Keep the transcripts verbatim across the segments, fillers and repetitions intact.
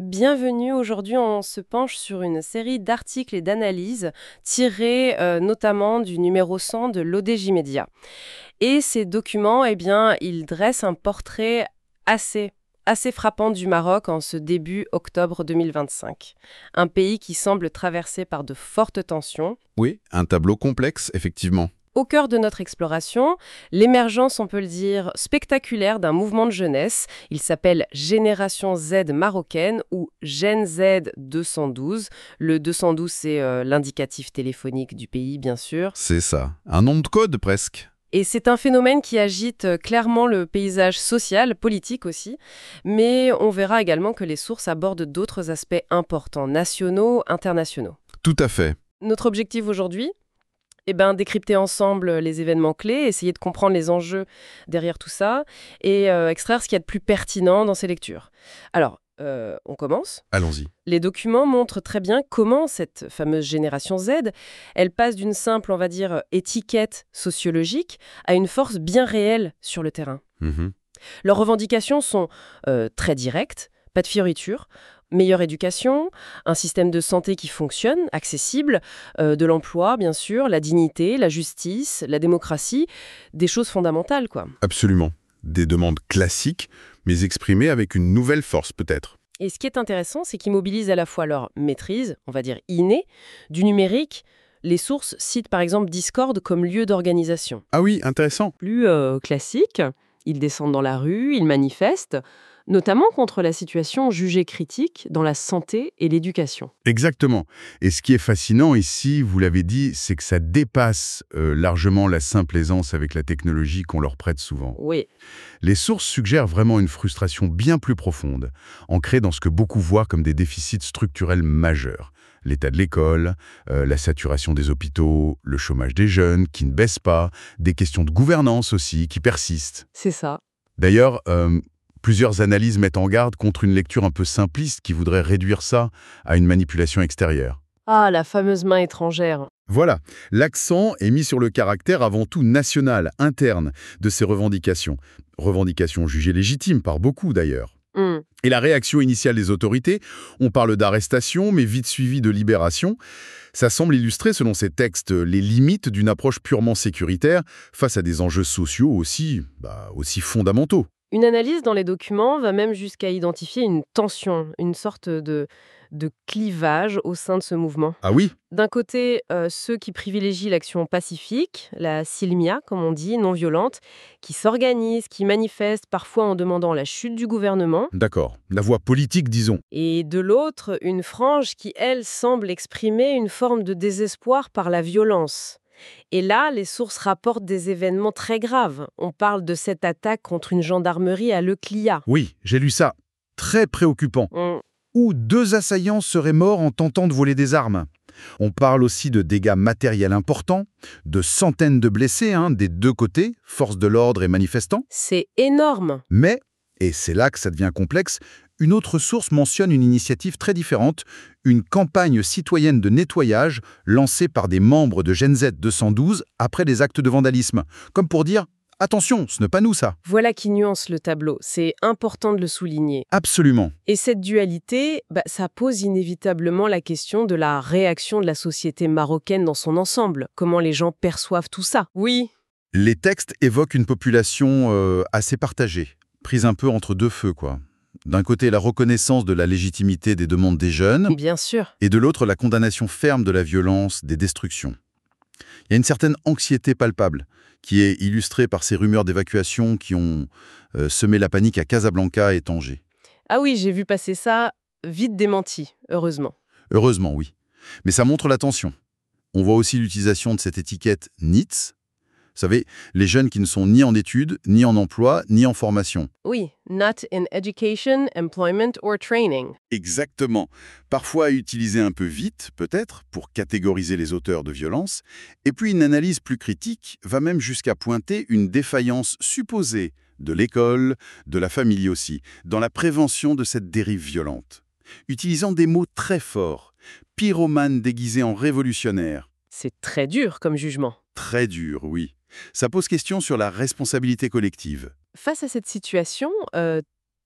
Bienvenue, aujourd'hui on se penche sur une série d'articles et d'analyses tirés euh, notamment du numéro cent de l'O D J Média. Et ces documents, eh bien, ils dressent un portrait assez, assez frappant du Maroc en ce début octobre deux mille vingt-cinq. Un pays qui semble traversé par de fortes tensions. Oui, un tableau complexe, effectivement. Au cœur de notre exploration, l'émergence, on peut le dire, spectaculaire d'un mouvement de jeunesse. Il s'appelle Génération Z marocaine ou Gen Z deux cent douze. Le deux cent douze, c'est euh, l'indicatif téléphonique du pays, bien sûr. C'est ça. Un nom de code, presque. Et c'est un phénomène qui agite euh, clairement le paysage social, politique aussi. Mais on verra également que les sources abordent d'autres aspects importants, nationaux, internationaux. Tout à fait. Notre objectif aujourd'hui, eh ben, décrypter ensemble les événements clés, essayer de comprendre les enjeux derrière tout ça et euh, extraire ce qu'il y a de plus pertinent dans ces lectures. Alors, euh, on commence. Allons-y. Les documents montrent très bien comment cette fameuse génération Z, elle passe d'une simple, on va dire, étiquette sociologique à une force bien réelle sur le terrain. Mhm. Leurs revendications sont euh, très directes, pas de fioritures. Meilleure éducation, un système de santé qui fonctionne, accessible, euh, de l'emploi, bien sûr, la dignité, la justice, la démocratie, des choses fondamentales, quoi. Absolument. Des demandes classiques, mais exprimées avec une nouvelle force, peut-être. Et ce qui est intéressant, c'est qu'ils mobilisent à la fois leur maîtrise, on va dire innée, du numérique. Les sources citent par exemple Discord comme lieu d'organisation. Ah oui, intéressant. Plus euh, classique, ils descendent dans la rue, ils manifestent, notamment contre la situation jugée critique dans la santé et l'éducation. Exactement. Et ce qui est fascinant ici, vous l'avez dit, c'est que ça dépasse euh, largement la simple aisance avec la technologie qu'on leur prête souvent. Oui, Les sources suggèrent vraiment une frustration bien plus profonde, ancrée dans ce que beaucoup voient comme des déficits structurels majeurs. L'état de l'école, euh, la saturation des hôpitaux, le chômage des jeunes qui ne baisse pas, des questions de gouvernance aussi qui persistent. c'est ça. D'ailleurs, euh, plusieurs analyses mettent en garde contre une lecture un peu simpliste qui voudrait réduire ça à une manipulation extérieure. Ah, la fameuse main étrangère. Voilà, l'accent est mis sur le caractère avant tout national, interne, de ces revendications. Revendications jugées légitimes par beaucoup d'ailleurs. Hmm. Et la réaction initiale des autorités, on parle d'arrestation, mais vite suivie de libération. Ça semble illustrer, selon ces textes, les limites d'une approche purement sécuritaire face à des enjeux sociaux aussi, bah, aussi fondamentaux. Une analyse dans les documents va même jusqu'à identifier une tension, une sorte de, de clivage au sein de ce mouvement. Ah oui? D'un côté, euh, ceux qui privilégient l'action pacifique, la silmia, comme on dit, non violente, qui s'organisent, qui manifestent parfois en demandant la chute du gouvernement. D'accord. La voie politique, disons. Et de l'autre, une frange qui, elle, semble exprimer une forme de désespoir par la violence. Et là, les sources rapportent des événements très graves. On parle de cette attaque contre une gendarmerie à Leclia. Oui, j'ai lu ça. Très préoccupant. On- Où deux assaillants seraient morts en tentant de voler des armes. On parle aussi de dégâts matériels importants, de centaines de blessés, hein, des deux côtés, forces de l'ordre et manifestants. C'est énorme. Mais, et c'est là que ça devient complexe, une autre source mentionne une initiative très différente, une campagne citoyenne de nettoyage lancée par des membres de Gen Z deux cent douze après des actes de vandalisme. Comme pour dire « Attention, ce n'est pas nous ça ». Voilà qui nuance le tableau. C'est important de le souligner. Absolument. Et cette dualité, bah, ça pose inévitablement la question de la réaction de la société marocaine dans son ensemble. Comment les gens perçoivent tout ça. Oui, Les textes évoquent une population euh, assez partagée, prise un peu entre deux feux, quoi. D'un côté, la reconnaissance de la légitimité des demandes des jeunes, bien sûr. et de l'autre, la condamnation ferme de la violence, des destructions. Il y a une certaine anxiété palpable, qui est illustrée par ces rumeurs d'évacuation qui ont euh, semé la panique à Casablanca et Tanger. Ah oui, j'ai vu passer ça, vite démenti, heureusement. Heureusement, oui. Mais ça montre la tension. On voit aussi l'utilisation de cette étiquette N I T S. Vous savez, les jeunes qui ne sont ni en études, ni en emploi, ni en formation. Oui, not in education, employment or training. Exactement. Parfois utilisé un peu vite, peut-être, pour catégoriser les auteurs de violences. Et puis une analyse plus critique va même jusqu'à pointer une défaillance supposée de l'école, de la famille aussi, dans la prévention de cette dérive violente. Utilisant des mots très forts, pyromane déguisé en révolutionnaire. C'est très dur comme jugement. Très dur, oui. Ça pose question sur la responsabilité collective. Face à cette situation, euh,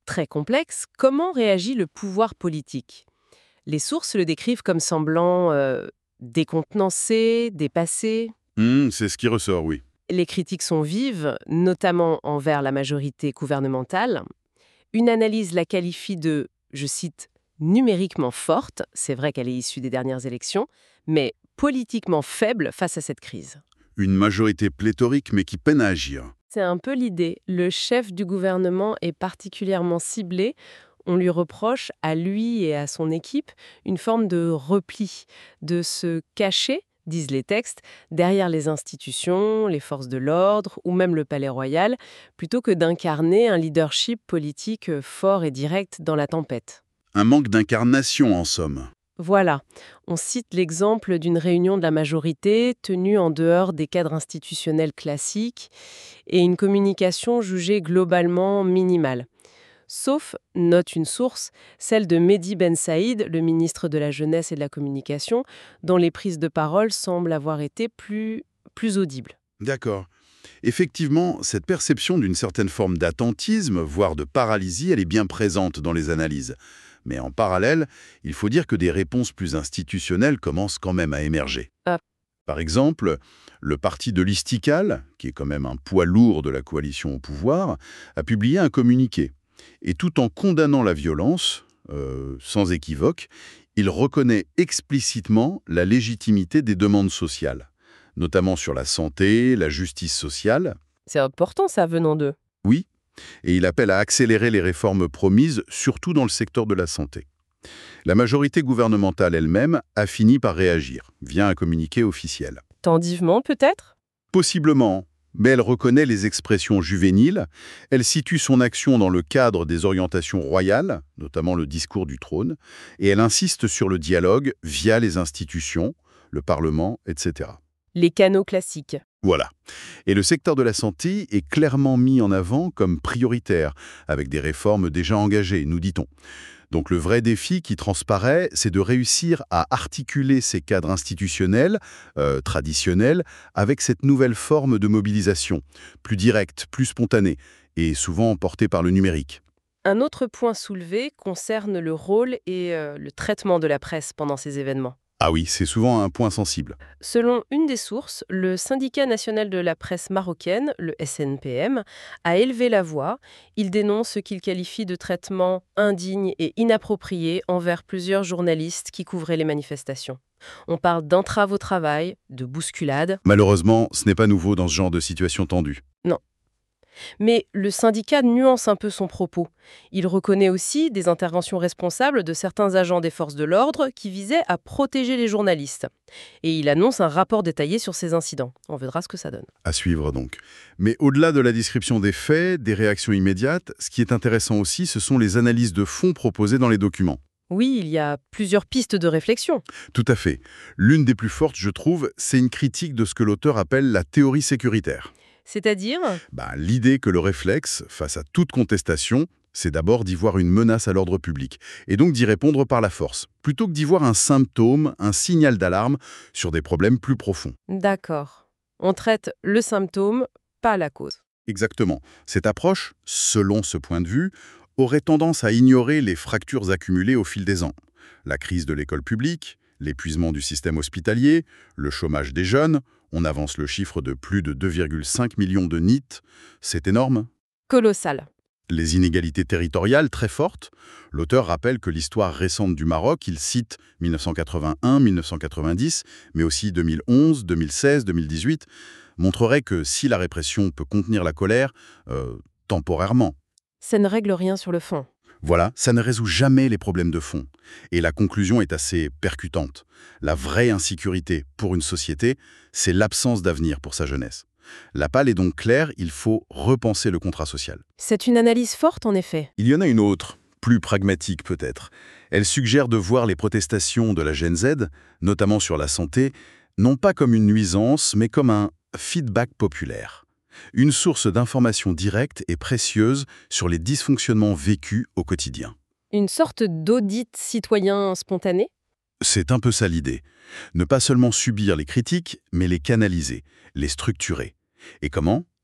très complexe, comment réagit le pouvoir politique? Les sources le décrivent comme semblant euh, décontenancé, dépassé. Hmm, c'est ce qui ressort, oui. Les critiques sont vives, notamment envers la majorité gouvernementale. Une analyse la qualifie de, je cite, numériquement forte, c'est vrai qu'elle est issue des dernières élections, mais politiquement faible face à cette crise. Une majorité pléthorique mais qui peine à agir. C'est un peu l'idée. Le chef du gouvernement est particulièrement ciblé. On lui reproche, à lui et à son équipe, une forme de repli, de se cacher, disent les textes, derrière les institutions, les forces de l'ordre ou même le palais royal, plutôt que d'incarner un leadership politique fort et direct dans la tempête. Un manque d'incarnation, en somme. Voilà, on cite l'exemple d'une réunion de la majorité tenue en dehors des cadres institutionnels classiques et une communication jugée globalement minimale. Sauf, note une source, celle de Mehdi Ben Saïd, le ministre de la Jeunesse et de la Communication, dont les prises de parole semblent avoir été plus, plus audibles. D'accord. Effectivement, cette perception d'une certaine forme d'attentisme, voire de paralysie, elle est bien présente dans les analyses. Mais en parallèle, il faut dire que des réponses plus institutionnelles commencent quand même à émerger. Ah. Par exemple, le parti de l'Istiqlal, qui est quand même un poids lourd de la coalition au pouvoir, a publié un communiqué. Et tout en condamnant la violence, euh, sans équivoque, il reconnaît explicitement la légitimité des demandes sociales, notamment sur la santé, la justice sociale. C'est important ça venant d'eux. Oui, et il appelle à accélérer les réformes promises, surtout dans le secteur de la santé. La majorité gouvernementale elle-même a fini par réagir, via un communiqué officiel. Tendivement peut-être? Possiblement, mais elle reconnaît les expressions juvéniles, elle situe son action dans le cadre des orientations royales, notamment le discours du trône, et elle insiste sur le dialogue via les institutions, le Parlement, et cetera. Les canaux classiques. Voilà. Et le secteur de la santé est clairement mis en avant comme prioritaire, avec des réformes déjà engagées, nous dit-on. Donc le vrai défi qui transparaît, c'est de réussir à articuler ces cadres institutionnels, euh, traditionnels, avec cette nouvelle forme de mobilisation, plus directe, plus spontanée, et souvent portée par le numérique. Un autre point soulevé concerne le rôle et euh, le traitement de la presse pendant ces événements. Ah oui, c'est souvent un point sensible. Selon une des sources, le syndicat national de la presse marocaine, le S N P M, a élevé la voix. Il dénonce ce qu'il qualifie de traitement indigne et inapproprié envers plusieurs journalistes qui couvraient les manifestations. On parle d'entrave au travail, de bousculade. Malheureusement, ce n'est pas nouveau dans ce genre de situation tendue. Non. Mais le syndicat nuance un peu son propos. Il reconnaît aussi des interventions responsables de certains agents des forces de l'ordre qui visaient à protéger les journalistes. Et il annonce un rapport détaillé sur ces incidents. On verra ce que ça donne. À suivre donc. Mais au-delà de la description des faits, des réactions immédiates, ce qui est intéressant aussi, ce sont les analyses de fond proposées dans les documents. Oui, il y a plusieurs pistes de réflexion. Tout à fait. L'une des plus fortes, je trouve, c'est une critique de ce que l'auteur appelle la théorie sécuritaire. C'est-à-dire? Ben, l'idée que le réflexe, face à toute contestation, c'est d'abord d'y voir une menace à l'ordre public, et donc d'y répondre par la force, plutôt que d'y voir un symptôme, un signal d'alarme sur des problèmes plus profonds. D'accord. On traite le symptôme, pas la cause. Exactement. Cette approche, selon ce point de vue, aurait tendance à ignorer les fractures accumulées au fil des ans. La crise de l'école publique, l'épuisement du système hospitalier, le chômage des jeunes, on avance le chiffre de plus de deux virgule cinq millions de N I T, c'est énorme. Colossal. Les inégalités territoriales très fortes. L'auteur rappelle que l'histoire récente du Maroc, il cite mille neuf cent quatre-vingt-un mille neuf cent quatre-vingt-dix, mais aussi deux mille onze, deux mille seize, deux mille dix-huit, montrerait que si la répression peut contenir la colère, euh, temporairement, Ça ne règle rien sur le fond. voilà, ça ne résout jamais les problèmes de fond. Et la conclusion est assez percutante. La vraie insécurité pour une société, c'est l'absence d'avenir pour sa jeunesse. La palle est donc claire, il faut repenser le contrat social. C'est une analyse forte, en effet. Il y en a une autre, plus pragmatique peut-être. Elle suggère de voir les protestations de la Gen Z, notamment sur la santé, non pas comme une nuisance, mais comme un feedback populaire. Une source d'information directe et précieuse sur les dysfonctionnements vécus au quotidien. Une sorte d'audit citoyen spontané? C'est un peu ça l'idée. Ne pas seulement subir les critiques, mais les canaliser, les structurer. Et comment?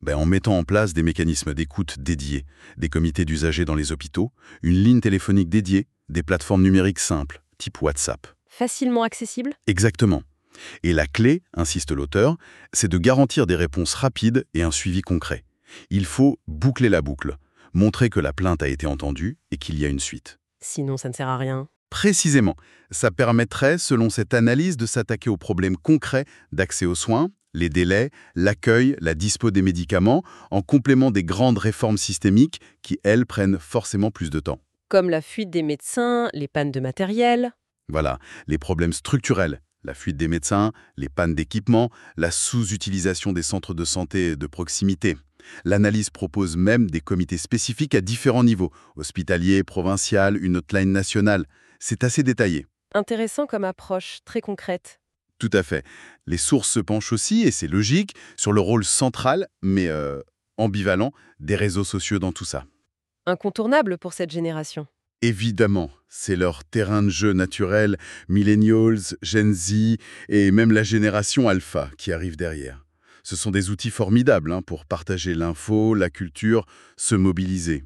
Ben, en mettant en place des mécanismes d'écoute dédiés, des comités d'usagers dans les hôpitaux, une ligne téléphonique dédiée, des plateformes numériques simples, type WhatsApp. Facilement accessible? Exactement. Et la clé, insiste l'auteur, c'est de garantir des réponses rapides et un suivi concret. Il faut boucler la boucle, montrer que la plainte a été entendue et qu'il y a une suite. Sinon, ça ne sert à rien. Précisément, ça permettrait, selon cette analyse, de s'attaquer aux problèmes concrets d'accès aux soins, les délais, l'accueil, la dispo des médicaments, en complément des grandes réformes systémiques qui, elles, prennent forcément plus de temps. Comme la fuite des médecins, les pannes de matériel. Voilà, les problèmes structurels, la fuite des médecins, les pannes d'équipement, la sous-utilisation des centres de santé de proximité. L'analyse propose même des comités spécifiques à différents niveaux, hospitalier, provincial, une hotline nationale. C'est assez détaillé. Intéressant comme approche, très concrète. Tout à fait. Les sources se penchent aussi, et c'est logique, sur le rôle central, mais euh, ambivalent, des réseaux sociaux dans tout ça. Incontournable pour cette génération. Évidemment, c'est leur terrain de jeu naturel, millennials, Gen Z et même la génération alpha qui arrive derrière. Ce sont des outils formidables hein, pour partager l'info, la culture, se mobiliser.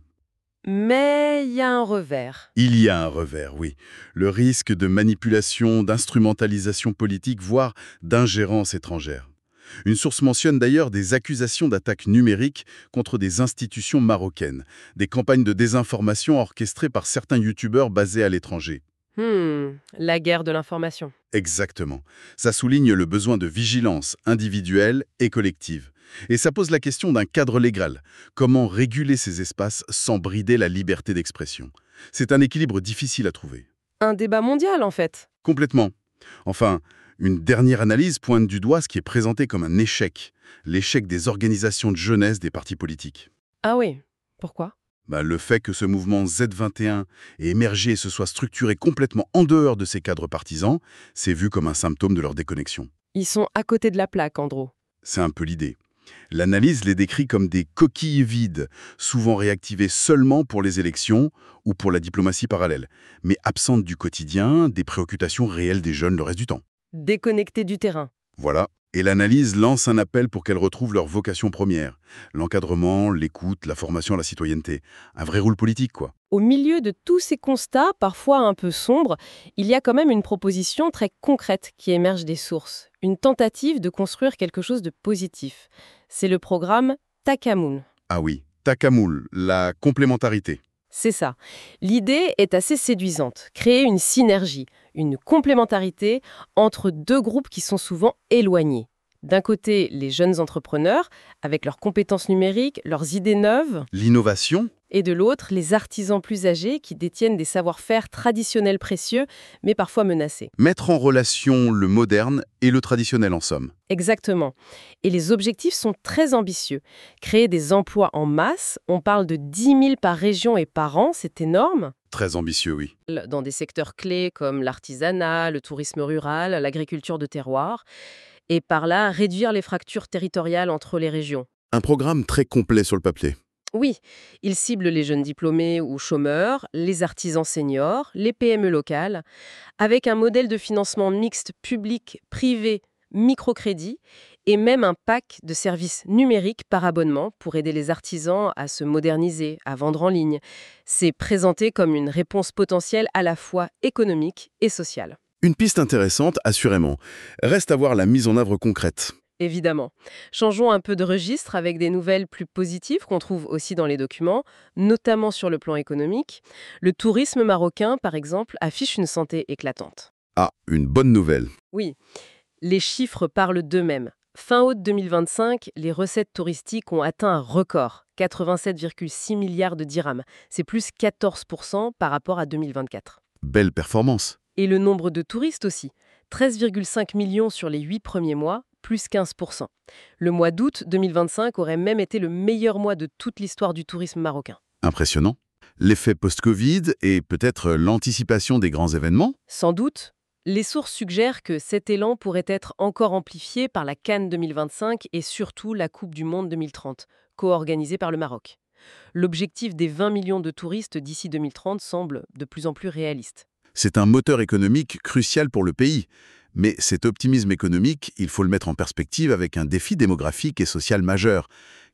Mais il y a un revers. Il y a un revers, oui. Le risque de manipulation, d'instrumentalisation politique, voire d'ingérence étrangère. Une source mentionne d'ailleurs des accusations d'attaques numériques contre des institutions marocaines, des campagnes de désinformation orchestrées par certains youtubeurs basés à l'étranger. Hmm, la guerre de l'information. Exactement. Ça souligne le besoin de vigilance individuelle et collective. Et ça pose la question d'un cadre légal. Comment réguler ces espaces sans brider la liberté d'expression? C'est un équilibre difficile à trouver. Un débat mondial, en fait. Complètement. Enfin, une dernière analyse pointe du doigt ce qui est présenté comme un échec. L'échec des organisations de jeunesse des partis politiques. Ah oui, pourquoi? Bah, le fait que ce mouvement Z vingt et un ait émergé et se soit structuré complètement en dehors de ces cadres partisans, c'est vu comme un symptôme de leur déconnexion. Ils sont à côté de la plaque, Andro. C'est un peu l'idée. L'analyse les décrit comme des coquilles vides, souvent réactivées seulement pour les élections ou pour la diplomatie parallèle, mais absentes du quotidien, des préoccupations réelles des jeunes le reste du temps. Déconnectés du terrain. Voilà. Et l'analyse lance un appel pour qu'elles retrouvent leur vocation première. L'encadrement, l'écoute, la formation à la citoyenneté. Un vrai rôle politique, quoi. Au milieu de tous ces constats, parfois un peu sombres, il y a quand même une proposition très concrète qui émerge des sources. Une tentative de construire quelque chose de positif. C'est le programme Takamoun. Ah oui, Takamoul, la complémentarité. C'est ça. L'idée est assez séduisante. Créer une synergie, une complémentarité entre deux groupes qui sont souvent éloignés. D'un côté, les jeunes entrepreneurs, avec leurs compétences numériques, leurs idées neuves. L'innovation. Et de l'autre, les artisans plus âgés qui détiennent des savoir-faire traditionnels précieux, mais parfois menacés. Mettre en relation le moderne et le traditionnel, en somme. Exactement. Et les objectifs sont très ambitieux. Créer des emplois en masse, on parle de dix mille par région et par an, c'est énorme. Très ambitieux, oui. Dans des secteurs clés comme l'artisanat, le tourisme rural, l'agriculture de terroir. Et par là, réduire les fractures territoriales entre les régions. Un programme très complet sur le papier. Oui, il cible les jeunes diplômés ou chômeurs, les artisans seniors, les P M E locales, avec un modèle de financement mixte public-privé, microcrédit, et même un pack de services numériques par abonnement pour aider les artisans à se moderniser, à vendre en ligne. C'est présenté comme une réponse potentielle à la fois économique et sociale. Une piste intéressante, assurément. Reste à voir la mise en œuvre concrète. Évidemment. Changeons un peu de registre avec des nouvelles plus positives qu'on trouve aussi dans les documents, notamment sur le plan économique. Le tourisme marocain, par exemple, affiche une santé éclatante. Ah, une bonne nouvelle. Oui, les chiffres parlent d'eux-mêmes. Fin août deux mille vingt-cinq, les recettes touristiques ont atteint un record, quatre-vingt-sept virgule six milliards de dirhams. C'est plus quatorze pour cent par rapport à deux mille vingt-quatre. Belle performance. Et le nombre de touristes aussi, treize virgule cinq millions sur les huit premiers mois, plus quinze pour cent. Le mois d'août deux mille vingt-cinq aurait même été le meilleur mois de toute l'histoire du tourisme marocain. Impressionnant. L'effet post-Covid et peut-être l'anticipation des grands événements? Sans doute. Les sources suggèrent que cet élan pourrait être encore amplifié par la Cannes deux mille vingt-cinq et surtout la Coupe du Monde deux mille trente, co-organisée par le Maroc. L'objectif des vingt millions de touristes d'ici deux mille trente semble de plus en plus réaliste. C'est un moteur économique crucial pour le pays. Mais cet optimisme économique, il faut le mettre en perspective avec un défi démographique et social majeur.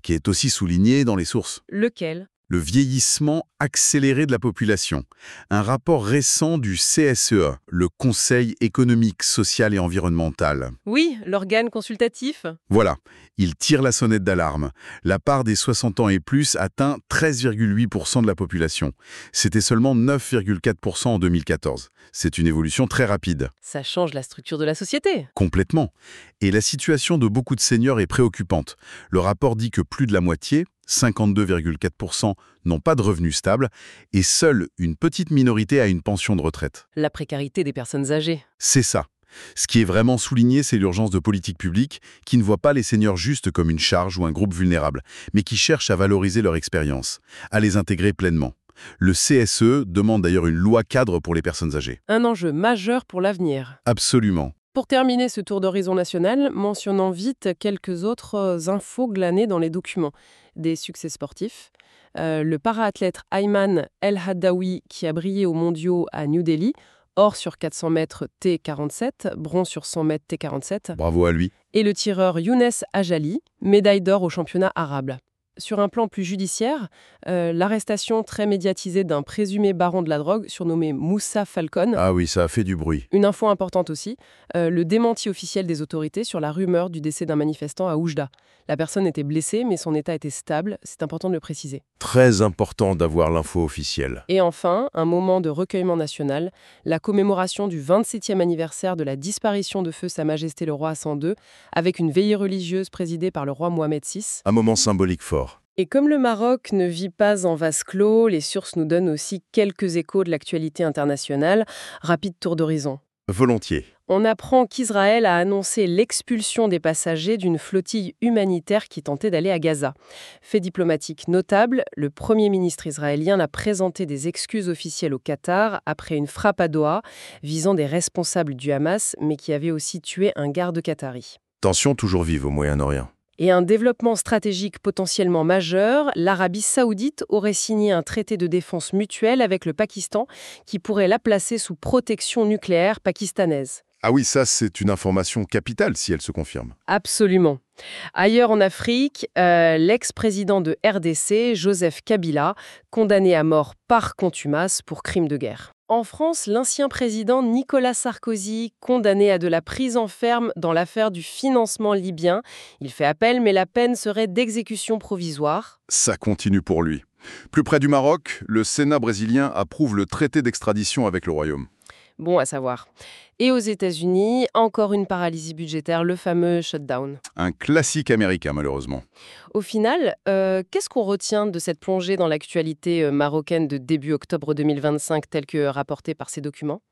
qui est aussi souligné dans les sources. Lequel? Le vieillissement accéléré de la population. Un rapport récent du C S E E, le Conseil économique, social et environnemental. Oui, l'organe consultatif. Voilà, il tire la sonnette d'alarme. La part des soixante ans et plus atteint treize virgule huit pour cent de la population. C'était seulement neuf virgule quatre pour cent en deux mille quatorze. C'est une évolution très rapide. Ça change la structure de la société. Complètement. Et la situation de beaucoup de seniors est préoccupante. Le rapport dit que plus de la moitié, cinquante-deux virgule quatre pour cent, n'ont pas de revenus stables et seule une petite minorité a une pension de retraite. La précarité des personnes âgées. C'est ça. Ce qui est vraiment souligné, c'est l'urgence de politique publique qui ne voit pas les seniors juste comme une charge ou un groupe vulnérable, mais qui cherche à valoriser leur expérience, à les intégrer pleinement. Le C S E E demande d'ailleurs une loi cadre pour les personnes âgées. Un enjeu majeur pour l'avenir. Absolument. Pour terminer ce tour d'horizon national, mentionnons vite quelques autres infos glanées dans les documents. Des succès sportifs. Euh, le para-athlète Ayman El Haddaoui qui a brillé aux mondiaux à New Delhi, or sur quatre cents mètres T quarante-sept, bronze sur cent mètres T quarante-sept. Bravo à lui. Et le tireur Younes Ajali, médaille d'or au championnat arabe. Sur un plan plus judiciaire, euh, l'arrestation très médiatisée d'un présumé baron de la drogue surnommé Moussa Falcon. Ah oui, ça a fait du bruit. Une info importante aussi, euh, le démenti officiel des autorités sur la rumeur du décès d'un manifestant à Oujda. La personne était blessée, mais son état était stable, c'est important de le préciser. Très important d'avoir l'info officielle. Et enfin, un moment de recueillement national, la commémoration du vingt-septième anniversaire de la disparition de feu Sa Majesté le Roi Hassan deux, avec une veillée religieuse présidée par le roi Mohamed six. Un moment symbolique fort. Et comme le Maroc ne vit pas en vase clos, les sources nous donnent aussi quelques échos de l'actualité internationale. Rapide tour d'horizon. Volontiers. On apprend qu'Israël a annoncé l'expulsion des passagers d'une flottille humanitaire qui tentait d'aller à Gaza. Fait diplomatique notable, le Premier ministre israélien a présenté des excuses officielles au Qatar après une frappe à Doha visant des responsables du Hamas, mais qui avait aussi tué un garde qatari. Tension toujours vive au Moyen-Orient. Et un développement stratégique potentiellement majeur, l'Arabie saoudite aurait signé un traité de défense mutuelle avec le Pakistan qui pourrait la placer sous protection nucléaire pakistanaise. Ah oui, ça c'est une information capitale si elle se confirme. Absolument. Ailleurs en Afrique, euh, l'ex-président de R D C, Joseph Kabila, condamné à mort par contumace pour crime de guerre. En France, l'ancien président Nicolas Sarkozy, condamné à de la prison ferme dans l'affaire du financement libyen. Il fait appel, mais la peine serait d'exécution provisoire. Ça continue pour lui. Plus près du Maroc, le Sénat brésilien approuve le traité d'extradition avec le Royaume. Bon à savoir. Et aux États-Unis, encore une paralysie budgétaire, le fameux shutdown. Un classique américain, malheureusement. Au final, euh, qu'est-ce qu'on retient de cette plongée dans l'actualité euh, marocaine de début octobre deux mille vingt-cinq, telle que rapportée par ces documents?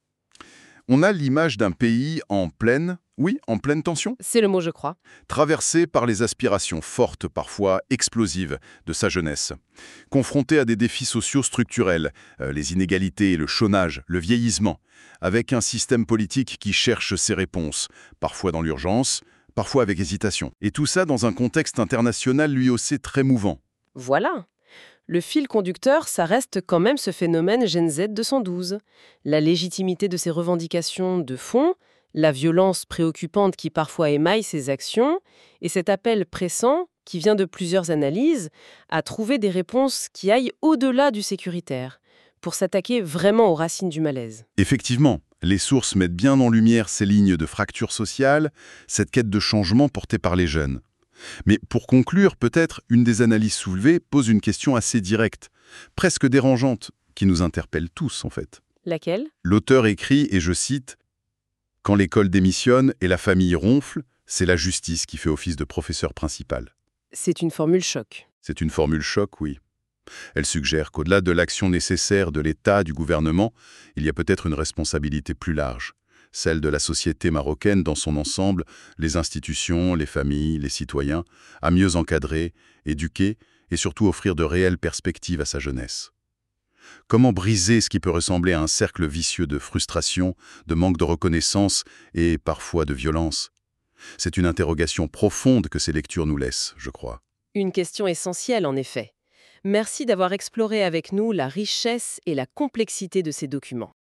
On a l'image d'un pays en pleine, oui, en pleine tension, C'est le mot, je crois. traversé par les aspirations fortes, parfois explosives, de sa jeunesse. Confronté à des défis sociaux structurels, euh, les inégalités, le chômage, le vieillissement, avec un système politique qui cherche ses réponses, parfois dans l'urgence, parfois avec hésitation. Et tout ça dans un contexte international lui aussi très mouvant. Voilà. Le fil conducteur, ça reste quand même ce phénomène Gen Z deux cent douze. La légitimité de ses revendications de fond, la violence préoccupante qui parfois émaille ses actions, et cet appel pressant, qui vient de plusieurs analyses, à trouver des réponses qui aillent au-delà du sécuritaire, pour s'attaquer vraiment aux racines du malaise. Effectivement, les sources mettent bien en lumière ces lignes de fracture sociale, cette quête de changement portée par les jeunes. Mais pour conclure, peut-être, une des analyses soulevées pose une question assez directe, presque dérangeante, qui nous interpelle tous en fait. Laquelle? L'auteur écrit, et je cite, « Quand l'école démissionne et la famille ronfle, c'est la justice qui fait office de professeur principal. » C'est une formule choc. C'est une formule choc, oui. Elle suggère qu'au-delà de l'action nécessaire de l'État, du gouvernement, il y a peut-être une responsabilité plus large. Celle de la société marocaine dans son ensemble, les institutions, les familles, les citoyens, à mieux encadrer, éduquer et surtout offrir de réelles perspectives à sa jeunesse. Comment briser ce qui peut ressembler à un cercle vicieux de frustration, de manque de reconnaissance et parfois de violence? C'est une interrogation profonde que ces lectures nous laissent, je crois. Une question essentielle en effet. Merci d'avoir exploré avec nous la richesse et la complexité de ces documents.